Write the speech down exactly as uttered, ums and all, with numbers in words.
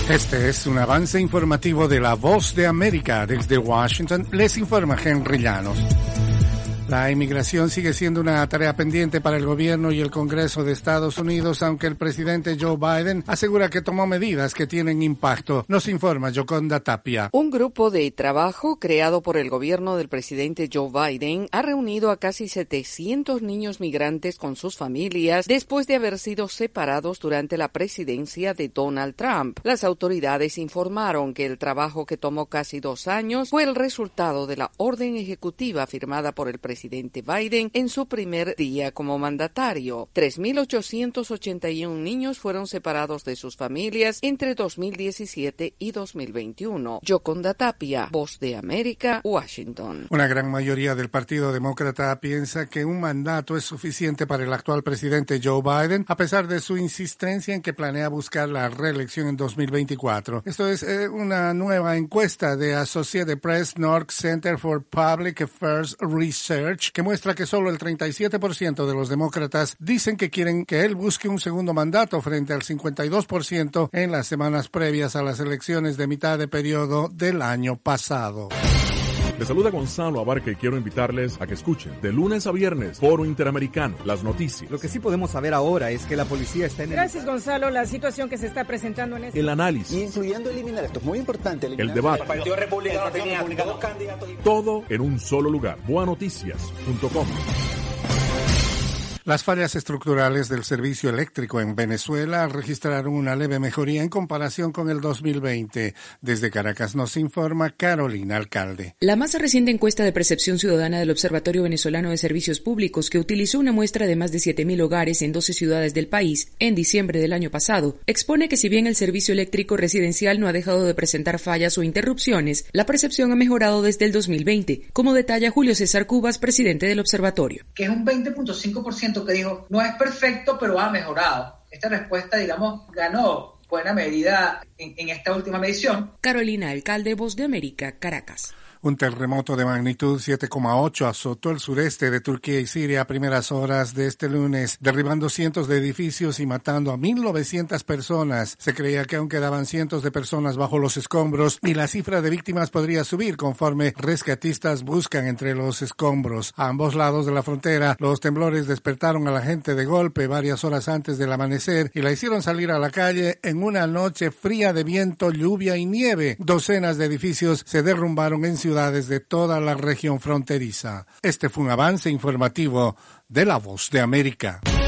Este es un avance informativo de La Voz de América. Desde Washington les informa Henry Llanos. La inmigración sigue siendo una tarea pendiente para el gobierno y el Congreso de Estados Unidos, aunque el presidente Joe Biden asegura que tomó medidas que tienen impacto. Nos informa Yoconda Tapia. Un grupo de trabajo creado por el gobierno del presidente Joe Biden ha reunido a casi setecientos niños migrantes con sus familias después de haber sido separados durante la presidencia de Donald Trump. Las autoridades informaron que el trabajo, que tomó casi dos años, fue el resultado de la orden ejecutiva firmada por el presidente presidente Biden en su primer día como mandatario. tres mil ochocientos ochenta y uno niños fueron separados de sus familias entre dos mil diecisiete y dos mil veintiuno. Yoconda Tapia, Voz de América, Washington. Una gran mayoría del Partido Demócrata piensa que un mandato es suficiente para el actual presidente Joe Biden, a pesar de su insistencia en que planea buscar la reelección en dos mil veinticuatro. Esto es eh, una nueva encuesta de Associated Press North Center for Public Affairs Research que muestra que solo el treinta y siete por ciento de los demócratas dicen que quieren que él busque un segundo mandato frente al cincuenta y dos por ciento en las semanas previas a las elecciones de mitad de periodo del año pasado. Les saluda Gonzalo Abarca y quiero invitarles a que escuchen de lunes a viernes Foro Interamericano, las noticias. Lo que sí podemos saber ahora es que la policía está en el... Gracias, Gonzalo. La situación que se está presentando en este... El análisis. Incluyendo eliminar, esto es muy importante. El debate. El Partido Republicano tenía dos candidatos. Todo en un solo lugar. boanoticias punto com. Las fallas estructurales del servicio eléctrico en Venezuela registraron una leve mejoría en comparación con el dos mil veinte. Desde Caracas nos informa Carolina Alcalde. La más reciente encuesta de percepción ciudadana del Observatorio Venezolano de Servicios Públicos, que utilizó una muestra de más de siete mil hogares en doce ciudades del país en diciembre del año pasado, expone que si bien el servicio eléctrico residencial no ha dejado de presentar fallas o interrupciones, la percepción ha mejorado desde el dos mil veinte, como detalla Julio César Cubas, presidente del observatorio. Que es un veinte punto cinco por ciento que dijo, no es perfecto, pero ha mejorado. Esta respuesta, digamos, ganó buena medida en, en esta última medición. Carolina Alcalde, Voz de América, Caracas. Un terremoto de magnitud siete coma ocho azotó el sureste de Turquía y Siria a primeras horas de este lunes, derribando cientos de edificios y matando a mil novecientas personas. Se creía que aún quedaban cientos de personas bajo los escombros y la cifra de víctimas podría subir conforme rescatistas buscan entre los escombros. A ambos lados de la frontera, los temblores despertaron a la gente de golpe varias horas antes del amanecer y la hicieron salir a la calle en una noche fría de viento, lluvia y nieve. Docenas de edificios se derrumbaron en ciudades de toda la región fronteriza. Este fue un avance informativo de La Voz de América.